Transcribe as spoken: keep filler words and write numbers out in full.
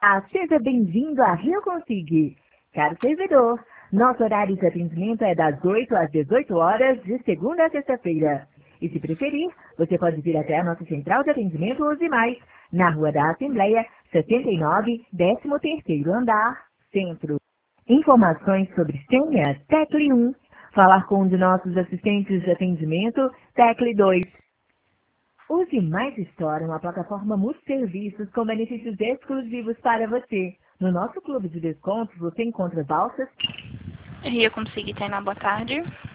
Ah, seja bem-vindo à Rio Consig. Caro servidor, nosso horário de atendimento é das oito às dezoito horas, de segunda a sexta-feira. E se preferir, você pode vir até a nossa central de atendimento Use Mais, na Rua da Assembleia, setenta e nove, décimo terceiro andar, Centro. Informações sobre senha, tecle um. Falar com um de nossos assistentes de atendimento, tecle dois. Use Mais Store, uma plataforma multi-serviços com benefícios exclusivos para você. No nosso clube de descontos, você encontra balsas. Ria Consig, Tainá, boa tarde.